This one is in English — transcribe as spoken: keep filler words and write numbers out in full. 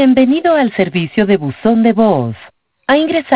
Bienvenido al servicio de buzón de voz. Ha ingresado